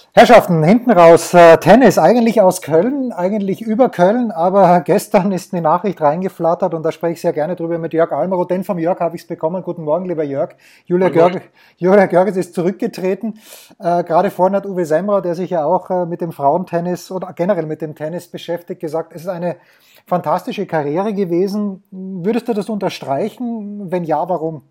Herrschaften, hinten raus, Tennis, eigentlich aus Köln, eigentlich über Köln, aber gestern ist eine Nachricht reingeflattert und da spreche ich sehr gerne drüber mit Jörg Almroth, denn vom Jörg habe ich es bekommen. Guten Morgen, lieber Jörg. Moin, moin. Julia Görges ist zurückgetreten. Gerade vorhin hat Uwe Semmerer, der sich ja auch mit dem Frauentennis oder generell mit dem Tennis beschäftigt, gesagt, es ist eine fantastische Karriere gewesen. Würdest du das unterstreichen? Wenn ja, warum?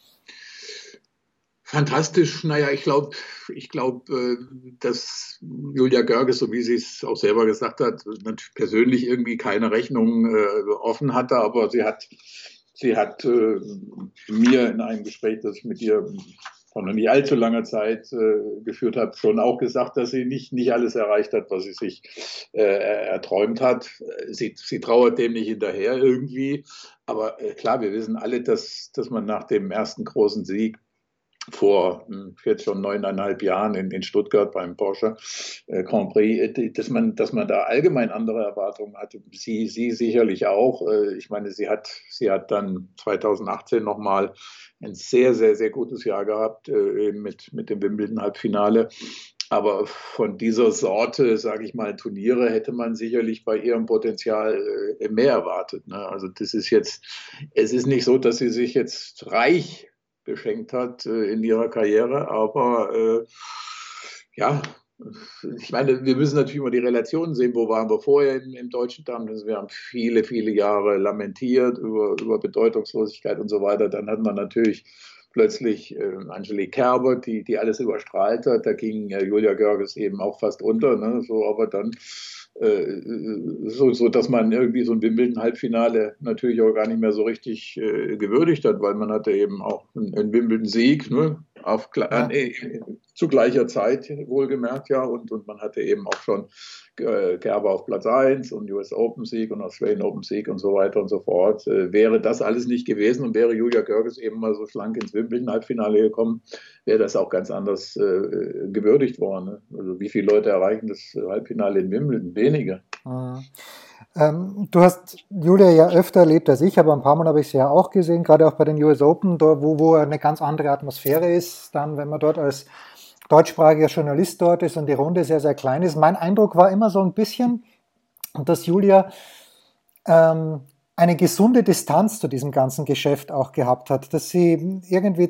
Fantastisch. Naja, ich glaube, dass Julia Görges, so wie sie es auch selber gesagt hat, natürlich persönlich irgendwie keine Rechnung offen hatte, aber sie hat mir in einem Gespräch, das ich mit ihr vor noch nicht allzu langer Zeit geführt habe, schon auch gesagt, dass sie nicht alles erreicht hat, was sie sich erträumt hat. Sie trauert dem nicht hinterher irgendwie. Aber klar, wir wissen alle, dass man nach dem ersten großen Sieg vor jetzt schon 9,5 Jahren in Stuttgart beim Porsche Grand Prix, dass man da allgemein andere Erwartungen hatte. Sie sicherlich auch. Ich meine, sie hat dann 2018 nochmal ein sehr, sehr, sehr gutes Jahr gehabt mit dem Wimbledon-Halbfinale. Aber von dieser Sorte, sage ich mal, Turniere hätte man sicherlich bei ihrem Potenzial mehr erwartet. Ne? Also es ist nicht so, dass sie sich jetzt reich beschenkt hat in ihrer Karriere. Aber ja, ich meine, wir müssen natürlich immer die Relationen sehen. Wo waren wir vorher im deutschen Damen? Wir haben viele, viele Jahre lamentiert über Bedeutungslosigkeit und so weiter. Dann hat man natürlich plötzlich Angelique Kerber, die alles überstrahlt hat. Da ging Julia Görges eben auch fast unter. Ne? So, aber dann so dass man irgendwie so ein Wimbledon-Halbfinale natürlich auch gar nicht mehr so richtig gewürdigt hat, weil man hatte eben auch einen Wimbledon-Sieg, ne, Ja. zu gleicher Zeit wohlgemerkt, ja, und man hatte eben auch schon Kerber auf Platz 1 und US Open Sieg und Australian Open Sieg und so weiter und so fort. Wäre das alles nicht gewesen und wäre Julia Görges eben mal so schlank ins Wimbledon-Halbfinale gekommen, wäre das auch ganz anders gewürdigt worden. Ne? Also wie viele Leute erreichen das Halbfinale in Wimbledon? Wenige. Mhm. Du hast Julia ja öfter erlebt als ich, aber ein paar Mal habe ich sie ja auch gesehen, gerade auch bei den US Open, da, wo eine ganz andere Atmosphäre ist, dann, wenn man dort als deutschsprachiger Journalist dort ist und die Runde sehr, sehr klein ist. Mein Eindruck war immer so ein bisschen, dass Julia ähm, eine gesunde Distanz zu diesem ganzen Geschäft auch gehabt hat, dass sie irgendwie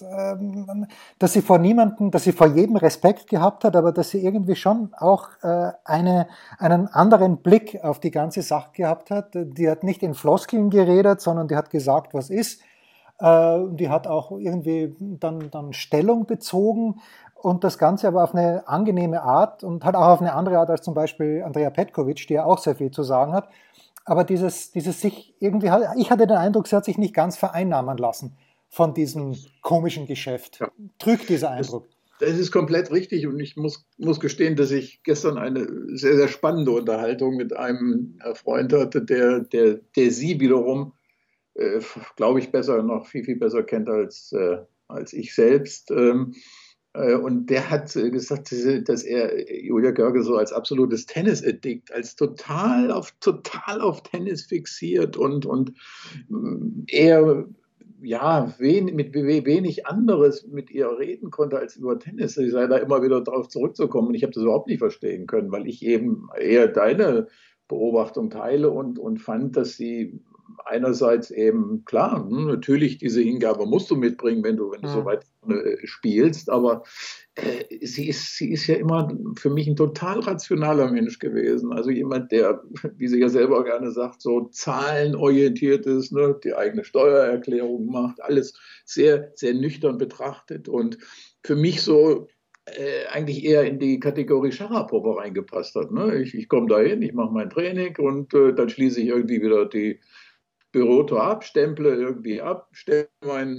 dass sie vor niemanden, dass sie vor jedem Respekt gehabt hat, aber dass sie irgendwie schon auch einen anderen Blick auf die ganze Sache gehabt hat. Die hat nicht in Floskeln geredet, sondern die hat gesagt, was ist. Die hat auch irgendwie dann Stellung bezogen und das Ganze aber auf eine angenehme Art und hat auch auf eine andere Art als zum Beispiel Andrea Petkovic, die ja auch sehr viel zu sagen hat. Aber dieses sich irgendwie, ich hatte den Eindruck, sie hat sich nicht ganz vereinnahmen lassen von diesem komischen Geschäft. Ja. Trügt dieser Das, Eindruck? das ist komplett richtig und ich muss gestehen, dass ich gestern eine sehr, sehr spannende Unterhaltung mit einem Freund hatte, der sie wiederum, glaube ich, noch viel, viel besser kennt als ich selbst. Und der hat gesagt, dass er Julia Görges so als absolutes Tennis-Addict, als total auf Tennis fixiert und er ja, mit wenig anderes mit ihr reden konnte als über Tennis. Sie sei da immer wieder darauf zurückzukommen. Und ich habe das überhaupt nicht verstehen können, weil ich eben eher deine Beobachtung teile und fand, dass sie einerseits eben, klar, natürlich diese Hingabe musst du mitbringen, wenn du so Hm. weit spielst, aber sie ist ja immer für mich ein total rationaler Mensch gewesen. Also jemand, der, wie sie ja selber gerne sagt, so zahlenorientiert ist, ne, die eigene Steuererklärung macht, alles sehr, sehr nüchtern betrachtet und für mich so eigentlich eher in die Kategorie Sharapova reingepasst hat. Ne? Ich komme da hin, ich mache mein Training und dann schließe ich irgendwie wieder die Bürotor ab, stemple irgendwie ab, stelle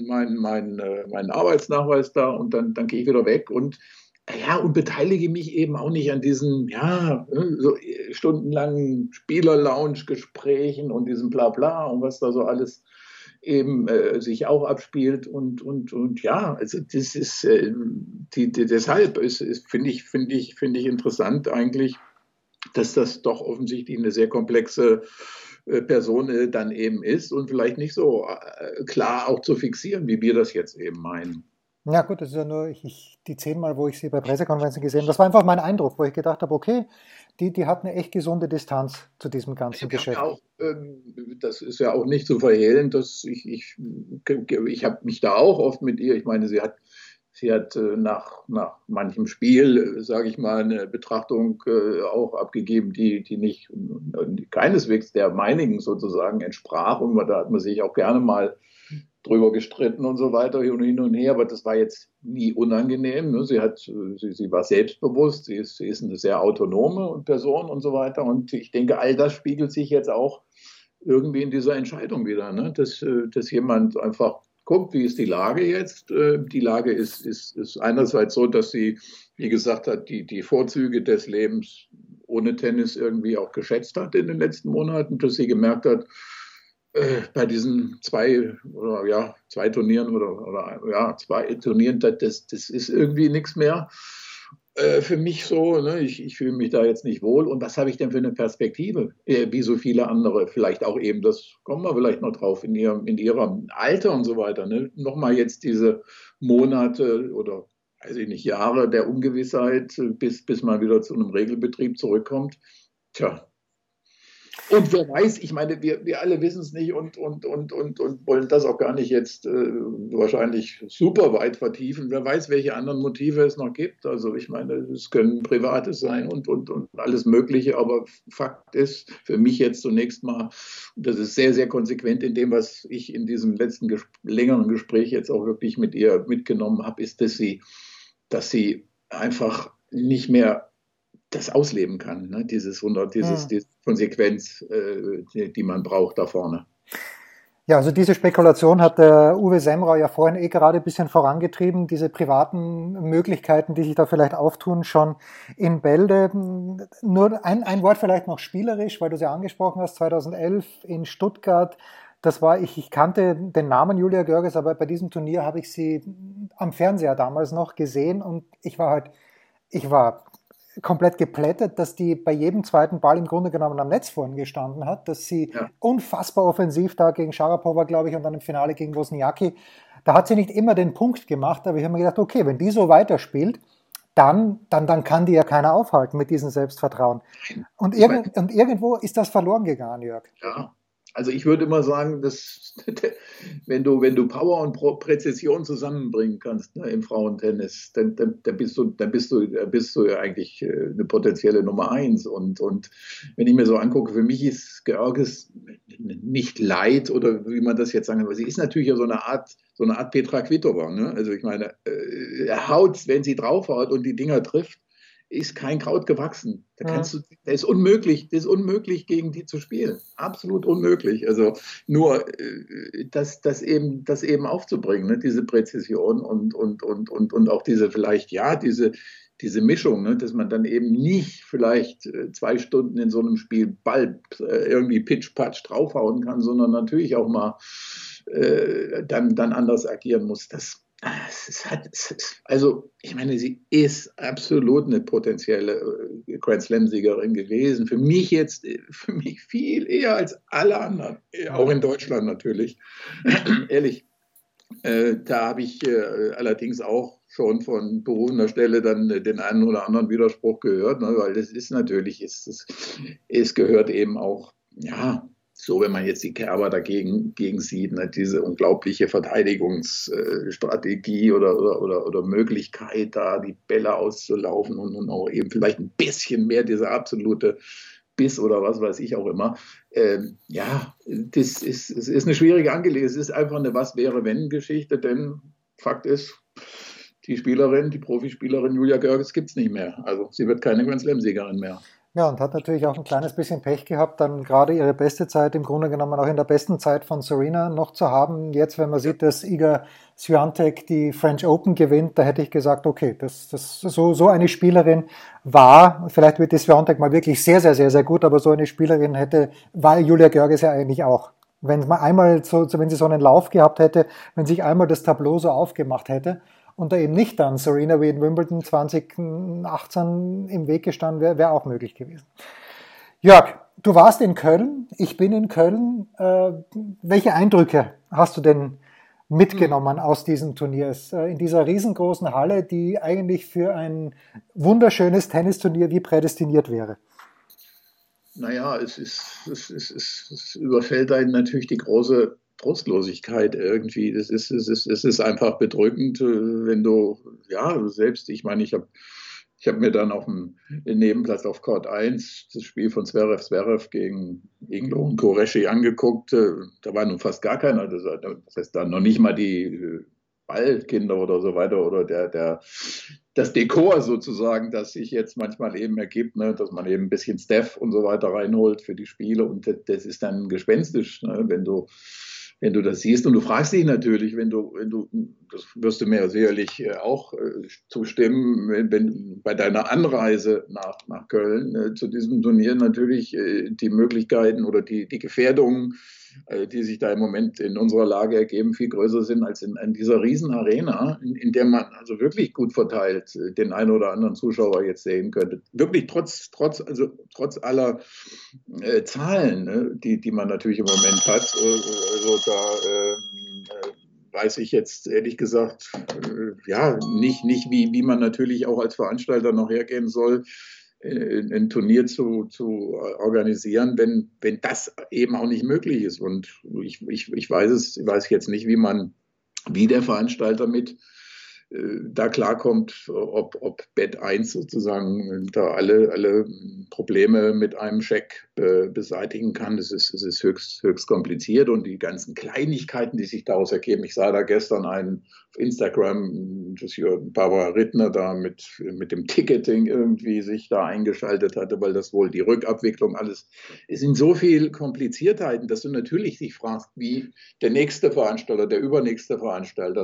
meinen Arbeitsnachweis da und dann gehe ich wieder weg und beteilige mich eben auch nicht an diesen, ja, so stundenlangen Spieler-Lounge-Gesprächen und diesem Blabla und was da so alles eben sich auch abspielt und ja, also das ist deshalb finde ich interessant eigentlich, dass das doch offensichtlich eine sehr komplexe Person dann eben ist und vielleicht nicht so klar auch zu fixieren, wie wir das jetzt eben meinen. Ja gut, das ist ja nur die 10 Mal, wo ich sie bei Pressekonferenzen gesehen habe. Das war einfach mein Eindruck, wo ich gedacht habe, okay, die hat eine echt gesunde Distanz zu diesem ganzen Wir haben ja Geschäft. auch, das ist ja auch nicht zu verhehlen, dass ich habe mich da auch oft mit ihr, ich meine, sie hat nach manchem Spiel, sage ich mal, eine Betrachtung auch abgegeben, die nicht keineswegs der meinigen sozusagen entsprach. Und da hat man sich auch gerne mal drüber gestritten und so weiter, hin und her, aber das war jetzt nie unangenehm. Ne? Sie war selbstbewusst, sie ist eine sehr autonome Person und so weiter. Und ich denke, all das spiegelt sich jetzt auch irgendwie in dieser Entscheidung wieder, ne? Dass jemand einfach guckt, wie ist die Lage jetzt. Die Lage ist einerseits so, dass sie, wie gesagt hat, die Vorzüge des Lebens ohne Tennis irgendwie auch geschätzt hat in den letzten Monaten, dass sie gemerkt hat, bei diesen zwei Turnieren oder ja, zwei Turnieren, das ist irgendwie nichts mehr für mich so. Ne? Ich fühle mich da jetzt nicht wohl. Und was habe ich denn für eine Perspektive? Wie so viele andere, vielleicht auch eben, das kommen wir vielleicht noch drauf, in ihrem Alter und so weiter. Ne? Nochmal jetzt diese Monate oder weiß ich nicht, Jahre der Ungewissheit, bis man wieder zu einem Regelbetrieb zurückkommt. Tja, und wer weiß, ich meine, wir alle wissen es nicht und wollen das auch gar nicht jetzt wahrscheinlich super weit vertiefen. Wer weiß, welche anderen Motive es noch gibt. Also ich meine, es können private sein und alles Mögliche. Aber Fakt ist für mich jetzt zunächst mal, das ist sehr, sehr konsequent in dem, was ich in diesem letzten längeren Gespräch jetzt auch wirklich mit ihr mitgenommen habe, ist, dass sie einfach nicht mehr das ausleben kann, ne? Hm. Diese Konsequenz, die man braucht da vorne. Ja, also diese Spekulation hat der Uwe Semrau ja vorhin gerade ein bisschen vorangetrieben, diese privaten Möglichkeiten, die sich da vielleicht auftun, schon in Bälde. Nur ein Wort vielleicht noch spielerisch, weil du sie angesprochen hast, 2011 in Stuttgart. Ich kannte den Namen Julia Görges, aber bei diesem Turnier habe ich sie am Fernseher damals noch gesehen und ich war komplett geplättet, dass die bei jedem zweiten Ball im Grunde genommen am Netz vorn gestanden hat, dass sie Ja. unfassbar offensiv da gegen Sharapova, glaube ich, und dann im Finale gegen Wozniacki, da hat sie nicht immer den Punkt gemacht, aber ich habe mir gedacht, okay, wenn die so weiterspielt, dann kann die ja keiner aufhalten mit diesem Selbstvertrauen. Ich meine, Und irgendwo ist das verloren gegangen, Jörg. ja, also ich würde immer sagen, dass wenn du Power und Präzision zusammenbringen kannst, ne, im Frauentennis, bist du ja eigentlich eine potenzielle Nummer eins. Und wenn ich mir so angucke, für mich ist Georges nicht leid oder wie man das jetzt sagen will. Sie ist natürlich ja so eine Art Petra Kvitova. Ne? Also ich meine, haut, wenn sie draufhaut und die Dinger trifft, ist kein Kraut gewachsen. Mhm. Das ist unmöglich, gegen die zu spielen. Absolut unmöglich. Also nur das eben aufzubringen, ne? Diese Präzision und auch diese vielleicht, ja, diese Mischung, ne? Dass man dann eben nicht vielleicht 2 Stunden in so einem Spiel Ball irgendwie pitch-patch draufhauen kann, sondern natürlich auch mal dann anders agieren muss. Also, ich meine, sie ist absolut eine potenzielle Grand Slam-Siegerin gewesen. Für mich viel eher als alle anderen, auch in Deutschland natürlich. Ehrlich, da habe ich allerdings auch schon von berufener Stelle dann den einen oder anderen Widerspruch gehört, ne, weil das ist natürlich, es gehört eben auch, ja, so wenn man jetzt die Kerber gegen sieht, ne, diese unglaubliche Verteidigungsstrategie oder Möglichkeit, da die Bälle auszulaufen und auch eben vielleicht ein bisschen mehr diese absolute Biss oder was weiß ich auch immer. Ja, es ist eine schwierige Angelegenheit. Es ist einfach eine Was-wäre-wenn-Geschichte, denn Fakt ist, die Profispielerin Julia Görges gibt es nicht mehr. Also sie wird keine Grand Slam-Siegerin mehr. Ja, und hat natürlich auch ein kleines bisschen Pech gehabt, dann gerade ihre beste Zeit im Grunde genommen auch in der besten Zeit von Serena noch zu haben. Jetzt, wenn man Ja, sieht, dass Iga Swiatek die French Open gewinnt, da hätte ich gesagt, okay, so eine Spielerin war, vielleicht wird die Swiatek mal wirklich sehr, sehr, sehr, sehr gut, aber so eine Spielerin war Julia Görges ja eigentlich auch. Wenn man einmal wenn sie so einen Lauf gehabt hätte, wenn sich einmal das Tableau so aufgemacht hätte, und da eben nicht dann Serena wie in Wimbledon 2018 im Weg gestanden wäre, wäre auch möglich gewesen. Jörg, du warst in Köln, ich bin in Köln. Welche Eindrücke hast du denn mitgenommen aus diesem Turnier? In dieser riesengroßen Halle, die eigentlich für ein wunderschönes Tennisturnier wie prädestiniert wäre. Naja, es überfällt einen natürlich die große Trostlosigkeit irgendwie. Es ist einfach bedrückend, wenn du, ja, selbst, ich meine, ich hab mir dann auf dem Nebenplatz auf Court 1 das Spiel von Zverev gegen Inglo und Qureshi angeguckt. Da war nun fast gar keiner. Das heißt, dann noch nicht mal die Ballkinder oder so weiter oder das Dekor sozusagen, das sich jetzt manchmal eben ergibt, ne, dass man eben ein bisschen Steph und so weiter reinholt für die Spiele und das ist dann gespenstisch, ne, wenn du das siehst und du fragst dich natürlich, das wirst du mir sicherlich auch zustimmen, wenn bei deiner Anreise nach Köln zu diesem Turnier natürlich die Möglichkeiten oder die Gefährdungen, die sich da im Moment in unserer Lage ergeben, viel größer sind als in dieser Riesenarena, in der man also wirklich gut verteilt den einen oder anderen Zuschauer jetzt sehen könnte. Wirklich trotz aller Zahlen, ne, die man natürlich im Moment hat. Also da weiß ich jetzt ehrlich gesagt ja nicht wie man natürlich auch als Veranstalter noch hergehen soll, ein Turnier zu organisieren, wenn das eben auch nicht möglich ist. Und ich weiß jetzt nicht, wie der Veranstalter da klarkommt, ob Bet 1 sozusagen da alle Probleme mit einem Scheck beseitigen kann. Es ist höchst kompliziert und die ganzen Kleinigkeiten, die sich daraus ergeben. Ich sah da gestern einen auf Instagram, dass hier Barbara Rittner da mit dem Ticketing irgendwie sich da eingeschaltet hatte, weil das wohl die Rückabwicklung alles. Es sind so viele Kompliziertheiten, dass du natürlich dich fragst, wie der nächste Veranstalter, der übernächste Veranstalter,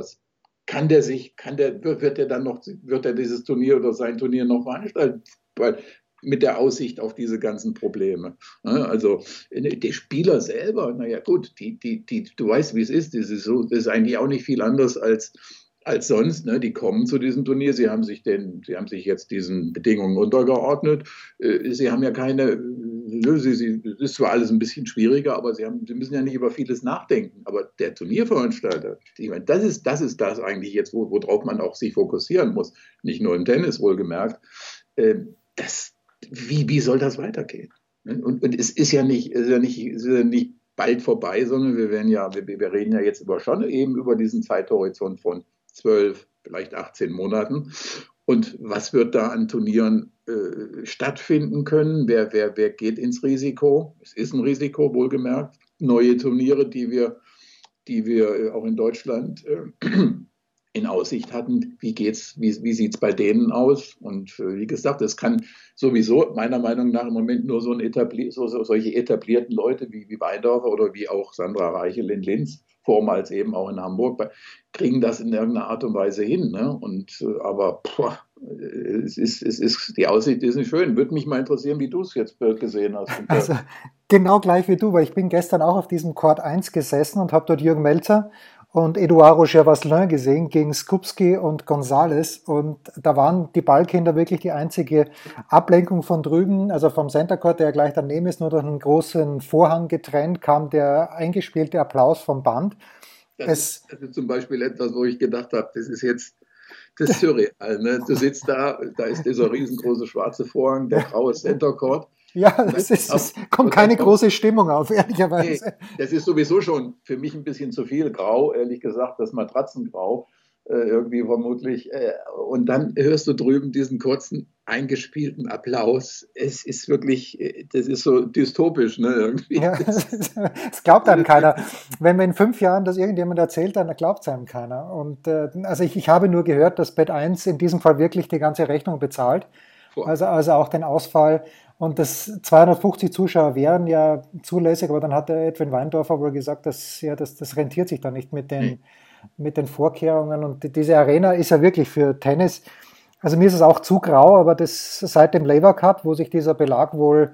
wird er dieses Turnier oder sein Turnier noch veranstalten? Weil mit der Aussicht auf diese ganzen Probleme. Also die Spieler selber, naja gut, du weißt, wie es ist. Das ist eigentlich auch nicht viel anders als sonst. Ne? Die kommen zu diesem Turnier, sie haben sich jetzt diesen Bedingungen untergeordnet. Sie haben ja keine, es ist zwar alles ein bisschen schwieriger, aber sie müssen ja nicht über vieles nachdenken. Aber der Turnierveranstalter, ich meine, das ist das eigentlich jetzt, worauf man auch sich fokussieren muss. Nicht nur im Tennis, wohlgemerkt. Wie soll das weitergehen? Und es ist ja nicht bald vorbei, sondern wir reden ja jetzt schon eben über diesen Zeithorizont von 12, vielleicht 18 Monaten. Und was wird da an Turnieren stattfinden können? Wer geht ins Risiko? Es ist ein Risiko, wohlgemerkt. Neue Turniere, die wir auch in Deutschland in Aussicht hatten. Wie sieht es bei denen aus? Und wie gesagt, es kann sowieso meiner Meinung nach im Moment nur solche etablierten Leute wie Weindorfer oder wie auch Sandra Reichel in Linz, vormals eben auch in Hamburg, kriegen das in irgendeiner Art und Weise hin. Ne? Aber die Aussicht ist nicht schön. Würde mich mal interessieren, wie du es jetzt gesehen hast. Also genau gleich wie du, weil ich bin gestern auch auf diesem Court 1 gesessen und habe dort Jürgen Melzer und Eduardo Gervaslin gesehen gegen Skupski und González. Und da waren die Ballkinder wirklich die einzige Ablenkung von drüben, also vom Center Court, der ja gleich daneben ist, nur durch einen großen Vorhang getrennt, kam der eingespielte Applaus vom Band. Das ist zum Beispiel etwas, wo ich gedacht habe, das ist jetzt das surreal. Ne? Du sitzt da ist dieser riesengroße schwarze Vorhang, der graue Center Court. Ja, es kommt keine große Stimmung auf, ehrlicherweise. Nee, das ist sowieso schon für mich ein bisschen zu viel grau, ehrlich gesagt, das Matratzengrau irgendwie vermutlich. Und dann hörst du drüben diesen kurzen eingespielten Applaus. Es ist wirklich, das ist so dystopisch, ne? Irgendwie. Ja, das glaubt einem keiner. Wenn mir in 5 Jahren das irgendjemand erzählt, dann glaubt es einem keiner. Und also ich habe nur gehört, dass Bet 1 in diesem Fall wirklich die ganze Rechnung bezahlt. Also auch den Ausfall. Und das 250 Zuschauer wären ja zulässig, aber dann hat der Edwin Weindorfer wohl gesagt, dass das rentiert sich dann nicht mit den Vorkehrungen. Und diese Arena ist ja wirklich für Tennis, also mir ist es auch zu grau, aber das seit dem Laver Cup, wo sich dieser Belag wohl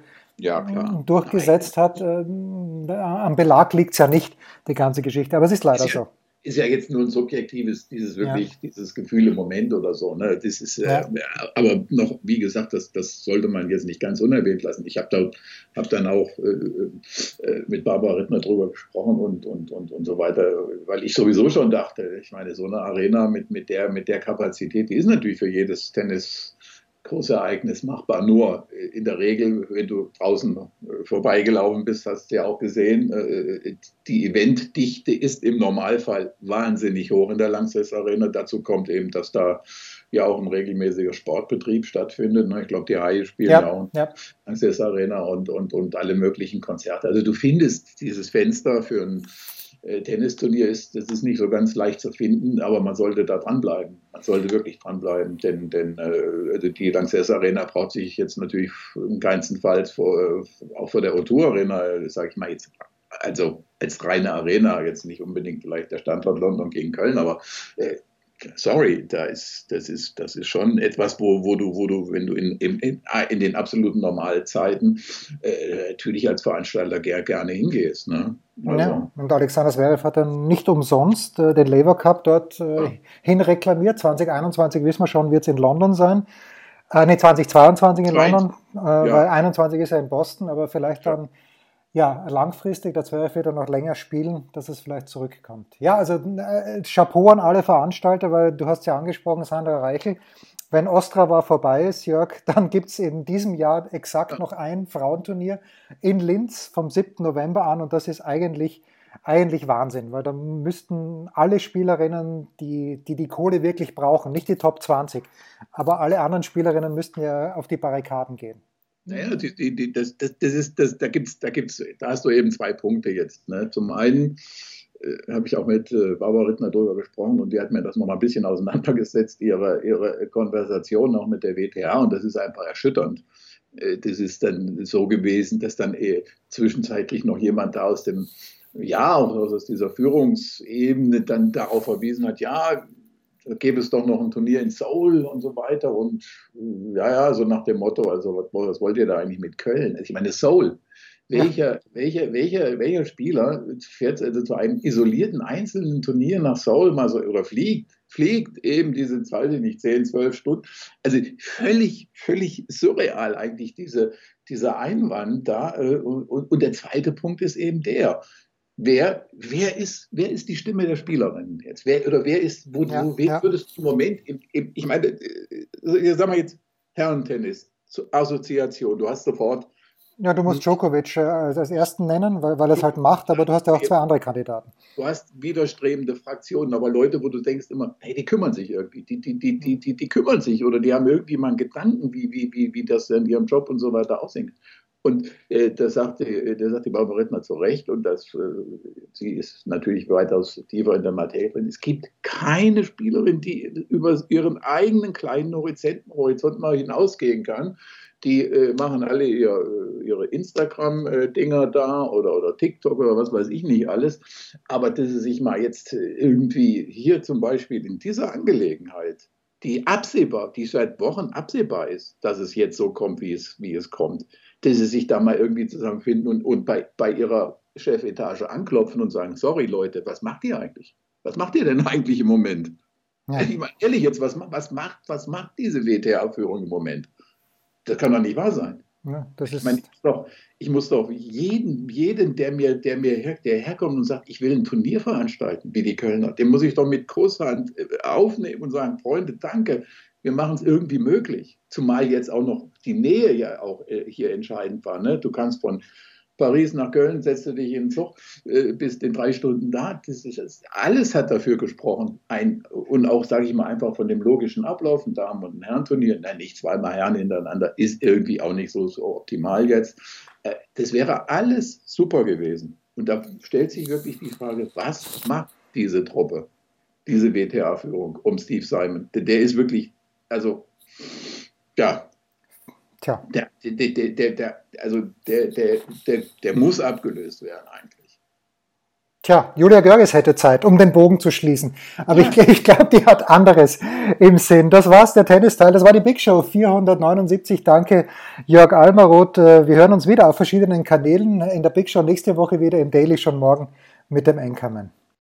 durchgesetzt hat, am Belag liegt es ja nicht, die ganze Geschichte, aber es ist leider so. ist ja jetzt nur ein subjektives, dieses Gefühl im Moment oder so. Ne? Das ist, aber noch, wie gesagt, das sollte man jetzt nicht ganz unerwähnt lassen. Ich habe dann auch mit Barbara Rittner drüber gesprochen und so weiter, weil ich sowieso schon dachte, ich meine, so eine Arena mit der Kapazität, die ist natürlich für jedes Tennis Großereignis machbar. Nur in der Regel, wenn du draußen vorbeigelaufen bist, hast du ja auch gesehen, die Eventdichte ist im Normalfall wahnsinnig hoch in der Lanxess Arena. Dazu kommt eben, dass da ja auch ein regelmäßiger Sportbetrieb stattfindet. Ich glaube, die Haie spielen ja auch in der Lanxess Arena und alle möglichen Konzerte. Also du findest dieses Fenster für ein Tennisturnier das ist nicht so ganz leicht zu finden, aber man sollte da dranbleiben. Man sollte wirklich dranbleiben, denn die Lanxess Arena braucht sich jetzt natürlich im keinsten Fall auch vor der O2 Arena, sage ich mal jetzt, also als reine Arena, jetzt nicht unbedingt vielleicht der Standort London gegen Köln, aber sorry, das ist schon etwas, wo du, wenn du in den absoluten Normalzeiten natürlich als Veranstalter gerne hingehst. Ne? Also. Ja, und Alexander Zverev hat dann nicht umsonst den Laver Cup dort hin reklamiert. 2021, wissen wir schon, wird es in London sein. 2022 in London, weil 2021 ist er in Boston, aber vielleicht dann langfristig, der Zverev wird dann noch länger spielen, dass es vielleicht zurückkommt. Ja, also Chapeau an alle Veranstalter, weil du hast ja angesprochen, Sandra Reichel, wenn Ostrava vorbei ist, Jörg, dann gibt es in diesem Jahr exakt noch ein Frauenturnier in Linz vom 7. November an und das ist eigentlich Wahnsinn, weil da müssten alle Spielerinnen, die Kohle wirklich brauchen, nicht die Top 20, aber alle anderen Spielerinnen müssten ja auf die Barrikaden gehen. Naja, da hast du eben zwei Punkte jetzt. Ne? Zum einen habe ich auch mit Barbara Rittner darüber gesprochen und die hat mir das nochmal ein bisschen auseinandergesetzt, ihre Konversation auch mit der WTA und das ist einfach erschütternd. Das ist dann so gewesen, dass dann zwischenzeitlich noch jemand da aus dieser Führungsebene dann darauf verwiesen hat, da gäbe es doch noch ein Turnier in Seoul und so weiter und so nach dem Motto, also was wollt ihr da eigentlich mit Köln? Also ich meine, Seoul, welcher Spieler fährt also zu einem isolierten einzelnen Turnier nach Seoul mal so oder fliegt eben diese, weiß ich nicht, 10, 12 Stunden. Also völlig surreal eigentlich dieser Einwand da. Und der zweite Punkt ist eben wer ist die Stimme der Spielerinnen jetzt? Wen würdest du im Moment, ich meine, sagen wir jetzt Herrentennis, Assoziation, du hast sofort. Ja, du musst Djokovic als ersten nennen, weil er es halt macht, aber du hast ja auch zwei andere Kandidaten. Du hast widerstrebende Fraktionen, aber Leute, wo du denkst immer, hey, die kümmern sich irgendwie, die kümmern sich oder die haben irgendwie mal einen Gedanken, wie das in ihrem Job und so weiter aussehen. Und das sagte Barbara Rittner zu Recht und sie ist natürlich weitaus tiefer in der Materie drin. Es gibt keine Spielerin, die über ihren eigenen kleinen Horizont mal hinausgehen kann. Die machen alle ihre Instagram-Dinger da oder TikTok oder was weiß ich nicht alles. Aber dass sie sich mal jetzt irgendwie hier zum Beispiel in dieser Angelegenheit, die seit Wochen absehbar ist, dass es jetzt so kommt, wie es kommt, dass sie sich da mal irgendwie zusammenfinden und bei ihrer Chefetage anklopfen und sagen, sorry Leute, was macht ihr eigentlich? Was macht ihr denn eigentlich im Moment? Ja. Ich meine, ehrlich jetzt, was macht diese WTA-Führung im Moment? Das kann doch nicht wahr sein. Ja, ich muss doch jeden, der herkommt und sagt, ich will ein Turnier veranstalten, wie die Kölner, den muss ich doch mit Kusshand aufnehmen und sagen, Freunde, danke, wir machen es irgendwie möglich. Zumal jetzt auch noch die Nähe ja auch hier entscheidend war. Ne? Du kannst von Paris nach Köln, setzt du dich in den Zug, bist in 3 Stunden da. Alles hat dafür gesprochen. Und auch, sage ich mal, einfach von dem logischen Ablauf, ein Damen- und ein Herrenturnier, nicht zweimal Herren hintereinander, ist irgendwie auch nicht so optimal jetzt. Das wäre alles super gewesen. Und da stellt sich wirklich die Frage, was macht diese Truppe, diese WTA-Führung um Steve Simon? Der ist wirklich, also, ja. Tja. Der muss abgelöst werden eigentlich. Tja, Julia Görges hätte Zeit, um den Bogen zu schließen. Aber ich glaube, die hat anderes im Sinn. Das war's, der Tennisteil. Das war die Big Show 479. Danke, Jörg Almaroth. Wir hören uns wieder auf verschiedenen Kanälen. In der Big Show nächste Woche wieder, im Daily schon morgen mit dem Anchorman.